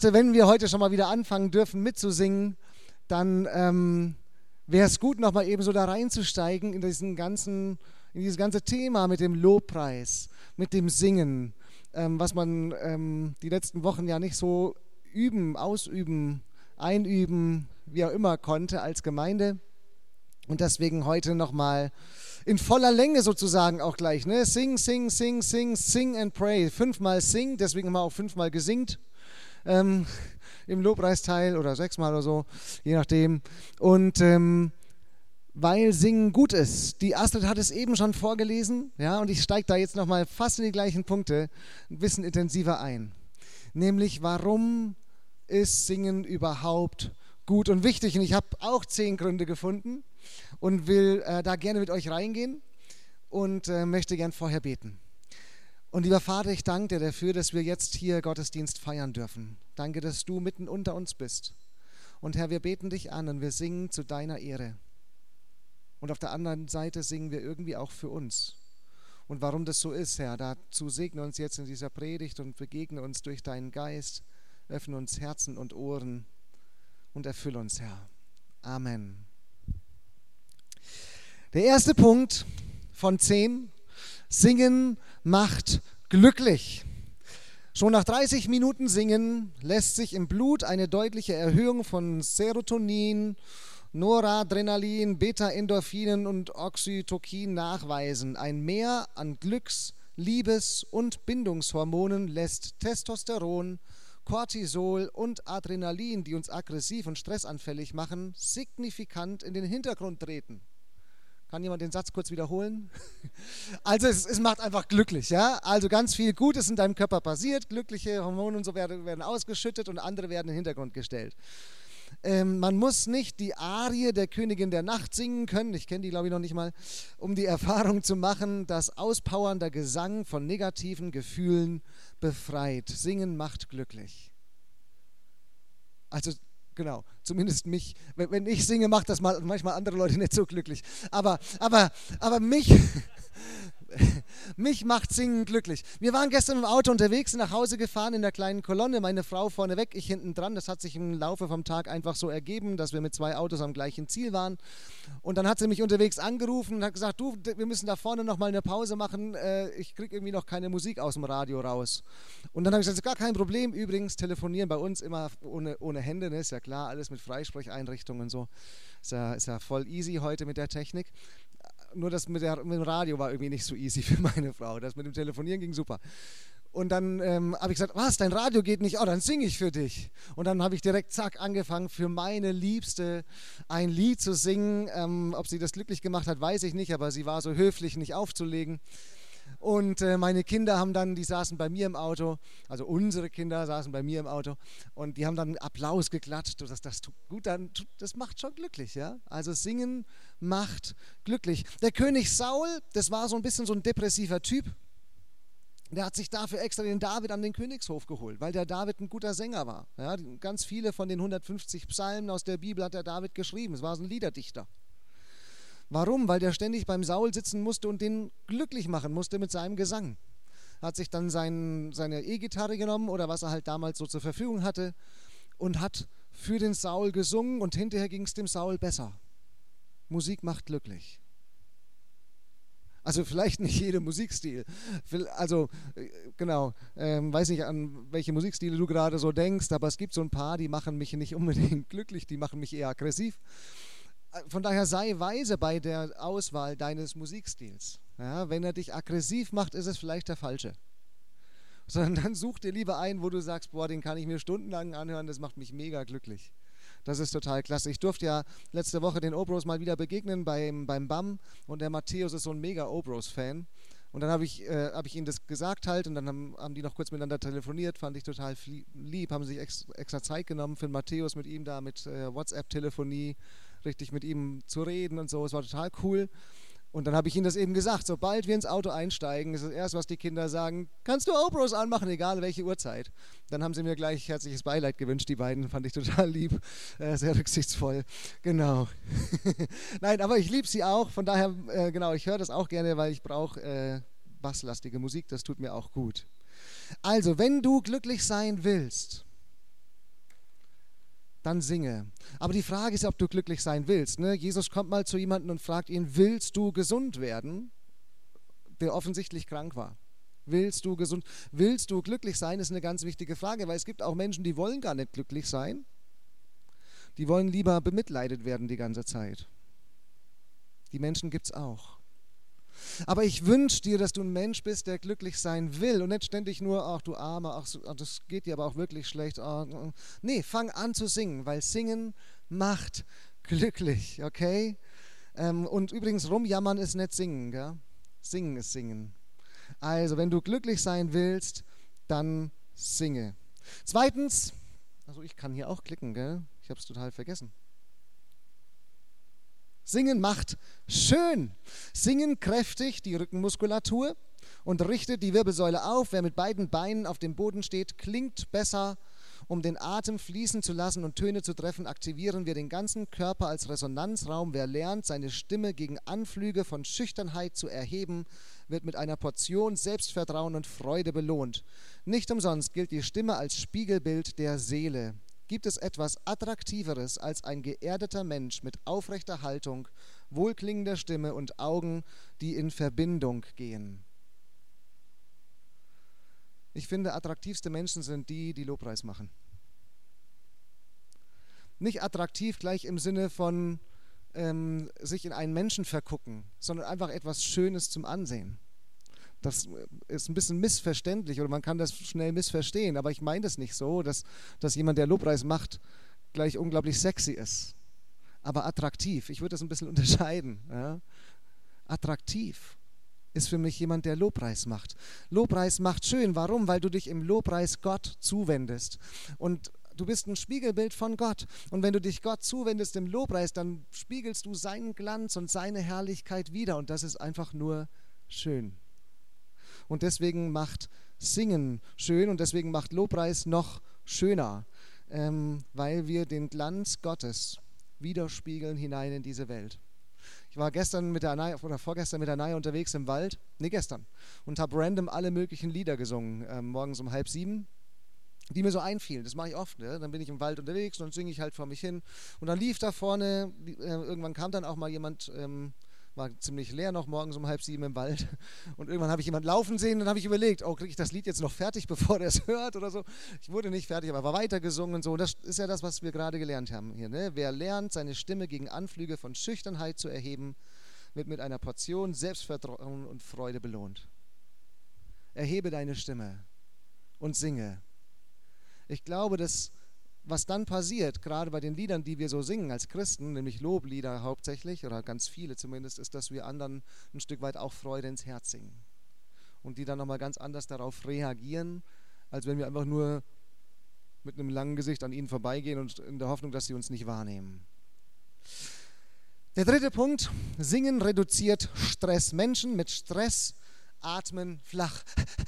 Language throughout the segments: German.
Wenn wir heute schon mal wieder anfangen dürfen mitzusingen, dann wäre es gut, nochmal eben so da reinzusteigen in dieses ganze Thema mit dem Lobpreis, mit dem Singen, was man die letzten Wochen ja nicht so üben, ausüben, einüben, wie auch immer konnte als Gemeinde. Und deswegen heute nochmal in voller Länge sozusagen auch gleich, ne? Sing, sing, sing, sing, sing and pray. 5-mal sing, deswegen haben wir auch 5-mal gesingt. Im Lobpreisteil oder 6-mal oder so, je nachdem. Und weil Singen gut ist. Die Astrid hat es eben schon vorgelesen, ja, und ich steige da jetzt nochmal fast in die gleichen Punkte ein bisschen intensiver ein. Nämlich, warum ist Singen überhaupt gut und wichtig? Und ich habe auch 10 Gründe gefunden und will da gerne mit euch reingehen und möchte gern vorher beten. Und lieber Vater, ich danke dir dafür, dass wir jetzt hier Gottesdienst feiern dürfen. Danke, dass du mitten unter uns bist. Und Herr, wir beten dich an und wir singen zu deiner Ehre. Und auf der anderen Seite singen wir irgendwie auch für uns. Und warum das so ist, Herr, dazu segne uns jetzt in dieser Predigt und begegne uns durch deinen Geist, öffne uns Herzen und Ohren und erfülle uns, Herr. Amen. Der erste Punkt von 10: Singen macht glücklich. Schon nach 30 Minuten Singen lässt sich im Blut eine deutliche Erhöhung von Serotonin, Noradrenalin, Beta-Endorphinen und Oxytocin nachweisen. Ein Mehr an Glücks-, Liebes- und Bindungshormonen lässt Testosteron, Cortisol und Adrenalin, die uns aggressiv und stressanfällig machen, signifikant in den Hintergrund treten. Kann jemand den Satz kurz wiederholen? Also es macht einfach glücklich, ja? Also ganz viel Gutes in deinem Körper passiert, glückliche Hormone und so werden ausgeschüttet und andere werden in den Hintergrund gestellt. Man muss nicht die Arie der Königin der Nacht singen können, ich kenne die glaube ich noch nicht mal, um die Erfahrung zu machen, dass auspowernder Gesang von negativen Gefühlen befreit. Singen macht glücklich. Also genau, zumindest mich, wenn ich singe, macht das manchmal andere Leute nicht so glücklich. Aber mich macht Singen glücklich. Wir waren gestern im Auto unterwegs, sind nach Hause gefahren in der kleinen Kolonne, meine Frau vorneweg, ich hinten dran. Das hat sich im Laufe vom Tag einfach so ergeben, dass wir mit 2 Autos am gleichen Ziel waren. Und dann hat sie mich unterwegs angerufen und hat gesagt, du, wir müssen da vorne nochmal eine Pause machen, ich kriege irgendwie noch keine Musik aus dem Radio raus. Und dann habe ich gesagt, gar kein Problem, übrigens telefonieren bei uns immer ohne Hände, ne? Ist ja klar, alles mit Freisprecheinrichtungen und so. Ist ja voll easy heute mit der Technik. Nur das mit dem Radio war irgendwie nicht so easy für meine Frau. Das mit dem Telefonieren ging super. Und dann habe ich gesagt, was, dein Radio geht nicht? Oh, dann singe ich für dich. Und dann habe ich direkt, zack, angefangen, für meine Liebste ein Lied zu singen. Ob sie das glücklich gemacht hat, weiß ich nicht, aber sie war so höflich, nicht aufzulegen. Und meine Kinder die saßen bei mir im Auto, also unsere Kinder saßen bei mir im Auto und die haben dann Applaus geklatscht. Das tut gut, das macht schon glücklich, ja. Also Singen macht glücklich. Der König Saul, das war so ein bisschen so ein depressiver Typ. Der hat sich dafür extra den David an den Königshof geholt, weil der David ein guter Sänger war. Ja, ganz viele von den 150 Psalmen aus der Bibel hat der David geschrieben. Es war so ein Liederdichter. Warum? Weil der ständig beim Saul sitzen musste und den glücklich machen musste mit seinem Gesang. Hat sich dann seine E-Gitarre genommen oder was er halt damals so zur Verfügung hatte und hat für den Saul gesungen und hinterher ging es dem Saul besser. Musik macht glücklich. Also vielleicht nicht jeder Musikstil. Also genau, weiß nicht, an welche Musikstile du gerade so denkst, aber es gibt so ein paar, die machen mich nicht unbedingt glücklich, die machen mich eher aggressiv. Von daher sei weise bei der Auswahl deines Musikstils. Ja, wenn er dich aggressiv macht, ist es vielleicht der falsche. Sondern dann such dir lieber einen, wo du sagst, boah, den kann ich mir stundenlang anhören, das macht mich mega glücklich. Das ist total klasse. Ich durfte ja letzte Woche den Obros mal wieder begegnen beim BAM und der Matthäus ist so ein mega Obros-Fan. Und dann habe ich ihnen das gesagt halt und dann haben die noch kurz miteinander telefoniert, fand ich total lieb, haben sich extra Zeit genommen für den Matthäus mit ihm da mit WhatsApp-Telefonie, richtig mit ihm zu reden und so. Es war total cool. Und dann habe ich ihnen das eben gesagt, sobald wir ins Auto einsteigen, ist das erste, was die Kinder sagen, kannst du Obros anmachen, egal welche Uhrzeit. Dann haben sie mir gleich herzliches Beileid gewünscht, die beiden, fand ich total lieb, sehr rücksichtsvoll, genau. Nein, aber ich liebe sie auch, von daher, genau, ich höre das auch gerne, weil ich brauche basslastige Musik, das tut mir auch gut. Also, wenn du glücklich sein willst, dann singe. Aber die Frage ist, ob du glücklich sein willst. Ne? Jesus kommt mal zu jemandem und fragt ihn, willst du gesund werden? Der offensichtlich krank war. Willst du gesund, willst du glücklich sein, ist eine ganz wichtige Frage, weil es gibt auch Menschen, die wollen gar nicht glücklich sein. Die wollen lieber bemitleidet werden die ganze Zeit. Die Menschen gibt es auch. Aber ich wünsche dir, dass du ein Mensch bist, der glücklich sein will und nicht ständig nur, ach du Arme, ach das geht dir aber auch wirklich schlecht. Nee, fang an zu singen, weil Singen macht glücklich, okay? Und übrigens, rumjammern ist nicht singen, gell? Singen ist singen. Also, wenn du glücklich sein willst, dann singe. Zweitens, also ich kann hier auch klicken, gell? Ich habe es total vergessen. Singen macht schön. Singen kräftigt die Rückenmuskulatur und richtet die Wirbelsäule auf. Wer mit beiden Beinen auf dem Boden steht, klingt besser. Um den Atem fließen zu lassen und Töne zu treffen, aktivieren wir den ganzen Körper als Resonanzraum. Wer lernt, seine Stimme gegen Anflüge von Schüchternheit zu erheben, wird mit einer Portion Selbstvertrauen und Freude belohnt. Nicht umsonst gilt die Stimme als Spiegelbild der Seele. Gibt es etwas Attraktiveres als ein geerdeter Mensch mit aufrechter Haltung, wohlklingender Stimme und Augen, die in Verbindung gehen? Ich finde, attraktivste Menschen sind die, die Lobpreis machen. Nicht attraktiv gleich im Sinne von sich in einen Menschen vergucken, sondern einfach etwas Schönes zum Ansehen. Das ist ein bisschen missverständlich oder man kann das schnell missverstehen, aber ich meine das nicht so, dass jemand, der Lobpreis macht, gleich unglaublich sexy ist. Aber attraktiv, ich würde das ein bisschen unterscheiden. Ja? Attraktiv ist für mich jemand, der Lobpreis macht. Lobpreis macht schön. Warum? Weil du dich im Lobpreis Gott zuwendest. Und du bist ein Spiegelbild von Gott. Und wenn du dich Gott zuwendest im Lobpreis, dann spiegelst du seinen Glanz und seine Herrlichkeit wider. Und das ist einfach nur schön. Und deswegen macht Singen schön und deswegen macht Lobpreis noch schöner, weil wir den Glanz Gottes widerspiegeln hinein in diese Welt. Ich war gestern mit der Anaya, oder vorgestern mit der Anaya unterwegs im Wald, gestern, und habe random alle möglichen Lieder gesungen, morgens um 6:30, die mir so einfielen. Das mache ich oft. Ne? Dann bin ich im Wald unterwegs und dann singe ich halt vor mich hin. Und dann lief da vorne, irgendwann kam dann auch mal jemand, war ziemlich leer noch morgens um 6:30 im Wald. Und irgendwann habe ich jemanden laufen sehen und dann habe ich überlegt, oh, kriege ich das Lied jetzt noch fertig, bevor der es hört oder so. Ich wurde nicht fertig, aber war weitergesungen und so. Und das ist ja das, was wir gerade gelernt haben hier. Ne? Wer lernt, seine Stimme gegen Anflüge von Schüchternheit zu erheben, wird mit einer Portion Selbstvertrauen und Freude belohnt. Erhebe deine Stimme und singe. Ich glaube, dass was dann passiert, gerade bei den Liedern, die wir so singen als Christen, nämlich Loblieder hauptsächlich, oder ganz viele zumindest, ist, dass wir anderen ein Stück weit auch Freude ins Herz singen. Und die dann nochmal ganz anders darauf reagieren, als wenn wir einfach nur mit einem langen Gesicht an ihnen vorbeigehen und in der Hoffnung, dass sie uns nicht wahrnehmen. Der dritte Punkt, Singen reduziert Stress. Menschen mit Stress atmen flach.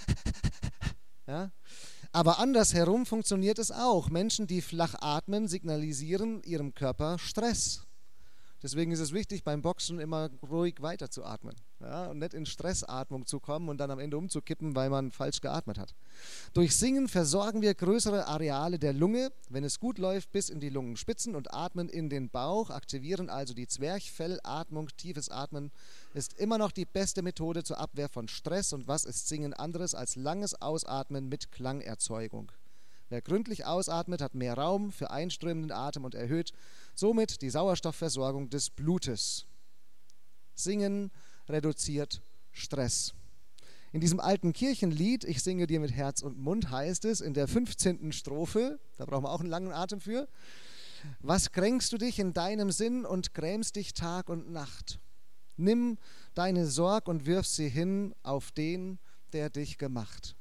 Ja? Aber andersherum funktioniert es auch. Menschen, die flach atmen, signalisieren ihrem Körper Stress. Deswegen ist es wichtig, beim Boxen immer ruhig weiterzuatmen. Ja, und nicht in Stressatmung zu kommen und dann am Ende umzukippen, weil man falsch geatmet hat. Durch Singen versorgen wir größere Areale der Lunge, wenn es gut läuft, bis in die Lungenspitzen und atmen in den Bauch, aktivieren also die Zwerchfellatmung. Tiefes Atmen ist immer noch die beste Methode zur Abwehr von Stress. Und was ist Singen anderes als langes Ausatmen mit Klangerzeugung? Wer gründlich ausatmet, hat mehr Raum für einströmenden Atem und erhöht somit die Sauerstoffversorgung des Blutes. Singen reduziert Stress. In diesem alten Kirchenlied, ich singe dir mit Herz und Mund, heißt es in der 15. Strophe, da brauchen wir auch einen langen Atem für: Was kränkst du dich in deinem Sinn und grämst dich Tag und Nacht? Nimm deine Sorg und wirf sie hin auf den, der dich gemacht.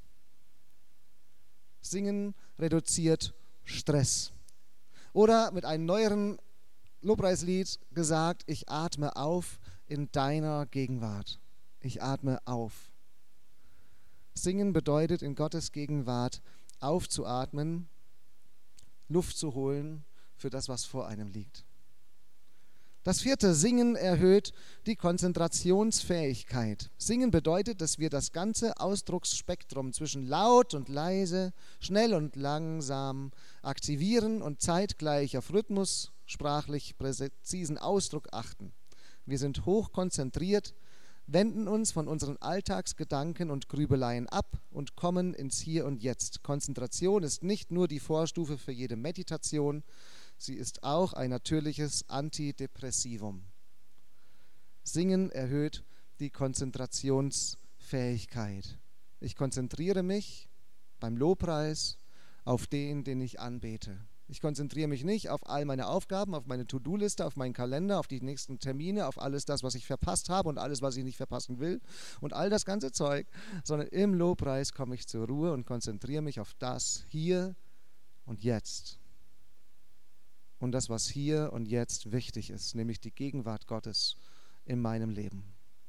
Singen reduziert Stress. Oder mit einem neueren Lobpreislied gesagt, ich atme auf in deiner Gegenwart. Ich atme auf. Singen bedeutet in Gottes Gegenwart aufzuatmen, Luft zu holen für das, was vor einem liegt. Das vierte, Singen erhöht die Konzentrationsfähigkeit. Singen bedeutet, dass wir das ganze Ausdrucksspektrum zwischen laut und leise, schnell und langsam aktivieren und zeitgleich auf Rhythmus, sprachlich präzisen Ausdruck achten. Wir sind hoch konzentriert, wenden uns von unseren Alltagsgedanken und Grübeleien ab und kommen ins Hier und Jetzt. Konzentration ist nicht nur die Vorstufe für jede Meditation, sie ist auch ein natürliches Antidepressivum. Singen erhöht die Konzentrationsfähigkeit. Ich konzentriere mich beim Lobpreis auf den ich anbete. Ich konzentriere mich nicht auf all meine Aufgaben, auf meine To-Do-Liste, auf meinen Kalender, auf die nächsten Termine, auf alles das, was ich verpasst habe und alles, was ich nicht verpassen will und all das ganze Zeug, sondern im Lobpreis komme ich zur Ruhe und konzentriere mich auf das Hier und Jetzt. Und das, was hier und jetzt wichtig ist, nämlich die Gegenwart Gottes in meinem Leben.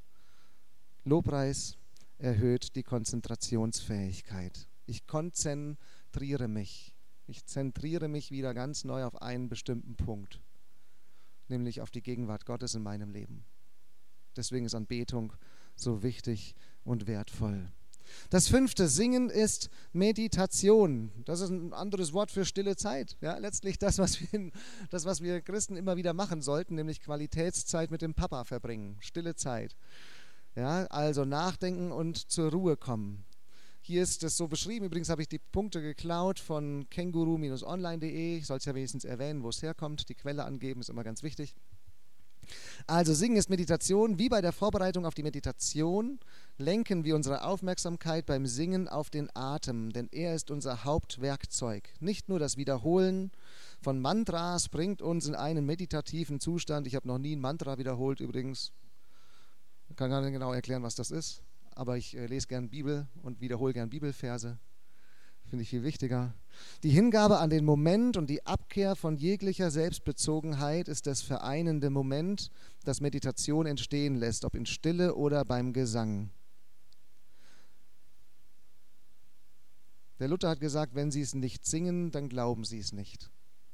Lobpreis erhöht die Konzentrationsfähigkeit. Ich konzentriere mich. Ich zentriere mich wieder ganz neu auf einen bestimmten Punkt, nämlich auf die Gegenwart Gottes in meinem Leben. Deswegen ist Anbetung so wichtig und wertvoll. Das fünfte, Singen ist Meditation. Das ist ein anderes Wort für stille Zeit. Ja, letztlich das, was wir Christen immer wieder machen sollten, nämlich Qualitätszeit mit dem Papa verbringen. Stille Zeit. Ja, also nachdenken und zur Ruhe kommen. Hier ist es so beschrieben. Übrigens habe ich die Punkte geklaut von känguru-online.de. Ich soll es ja wenigstens erwähnen, wo es herkommt. Die Quelle angeben ist immer ganz wichtig. Also Singen ist Meditation. Wie bei der Vorbereitung auf die Meditation lenken wir unsere Aufmerksamkeit beim Singen auf den Atem, denn er ist unser Hauptwerkzeug. Nicht nur das Wiederholen von Mantras bringt uns in einen meditativen Zustand. Ich habe noch nie ein Mantra wiederholt übrigens. Ich kann gar nicht genau erklären, was das ist, aber ich lese gern Bibel und wiederhole gern Bibelverse. Finde ich viel wichtiger. Die Hingabe an den Moment und die Abkehr von jeglicher Selbstbezogenheit ist das vereinende Moment, das Meditation entstehen lässt, ob in Stille oder beim Gesang. Der Luther hat gesagt, wenn Sie es nicht singen, dann glauben Sie es nicht.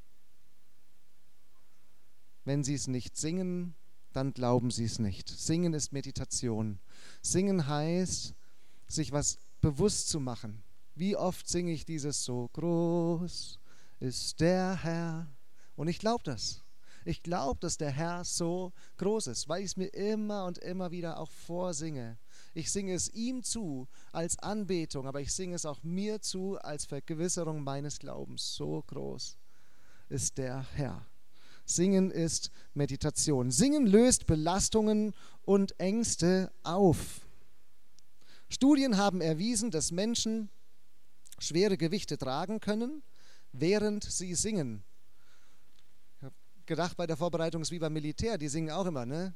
Wenn Sie es nicht singen, dann glauben Sie es nicht. Singen ist Meditation. Singen heißt, sich was bewusst zu machen. Wie oft singe ich dieses so groß ist der Herr? Und ich glaube das. Ich glaube, dass der Herr so groß ist, weil ich es mir immer und immer wieder auch vorsinge. Ich singe es ihm zu als Anbetung, aber ich singe es auch mir zu als Vergewisserung meines Glaubens. So groß ist der Herr. Singen ist Meditation. Singen löst Belastungen und Ängste auf. Studien haben erwiesen, dass Menschen schwere Gewichte tragen können, während sie singen. Ich habe gedacht, bei der Vorbereitung ist wie beim Militär, die singen auch immer, ne?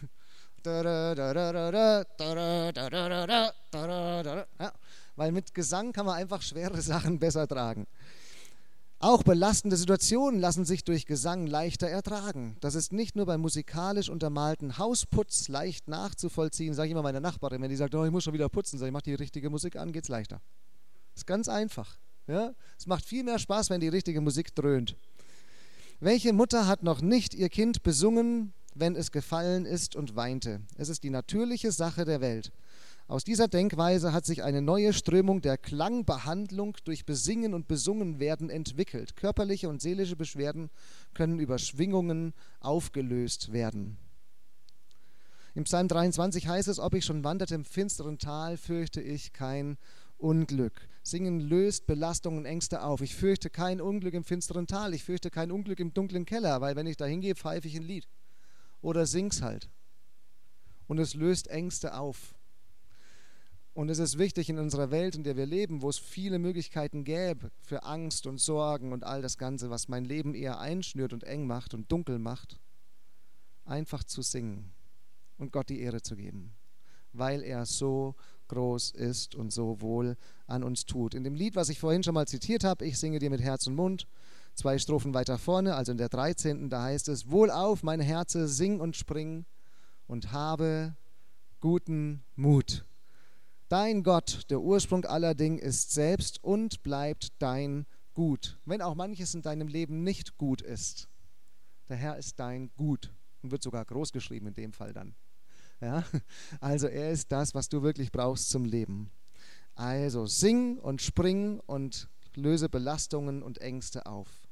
Ja, weil mit Gesang kann man einfach schwere Sachen besser tragen. Auch belastende Situationen lassen sich durch Gesang leichter ertragen. Das ist nicht nur beim musikalisch untermalten Hausputz leicht nachzuvollziehen, sage ich immer meiner Nachbarin, wenn die sagt, oh, ich muss schon wieder putzen, sage ich, mach die richtige Musik an, geht's leichter. Ist ganz einfach. Ja? Es macht viel mehr Spaß, wenn die richtige Musik dröhnt. Welche Mutter hat noch nicht ihr Kind besungen, wenn es gefallen ist und weinte? Es ist die natürliche Sache der Welt. Aus dieser Denkweise hat sich eine neue Strömung der Klangbehandlung durch Besingen und Besungenwerden entwickelt. Körperliche und seelische Beschwerden können über Schwingungen aufgelöst werden. Im Psalm 23 heißt es, ob ich schon wanderte im finsteren Tal, fürchte ich kein Unglück. Singen löst Belastungen und Ängste auf. Ich fürchte kein Unglück im finsteren Tal. Ich fürchte kein Unglück im dunklen Keller, weil wenn ich da hingehe, pfeife ich ein Lied. Oder sing's halt. Und es löst Ängste auf. Und es ist wichtig in unserer Welt, in der wir leben, wo es viele Möglichkeiten gäbe für Angst und Sorgen und all das Ganze, was mein Leben eher einschnürt und eng macht und dunkel macht, einfach zu singen und Gott die Ehre zu geben, weil er so groß ist und so wohl an uns tut. In dem Lied, was ich vorhin schon mal zitiert habe, ich singe dir mit Herz und Mund, 2 Strophen weiter vorne, also in der 13., da heißt es, wohlauf, mein Herze, sing und spring und habe guten Mut. Dein Gott, der Ursprung aller Dinge, ist selbst und bleibt dein Gut. Wenn auch manches in deinem Leben nicht gut ist, der Herr ist dein Gut. und wird sogar groß geschrieben in dem Fall dann. Ja? Also er ist das, was du wirklich brauchst zum Leben. Also sing und spring und löse Belastungen und Ängste auf.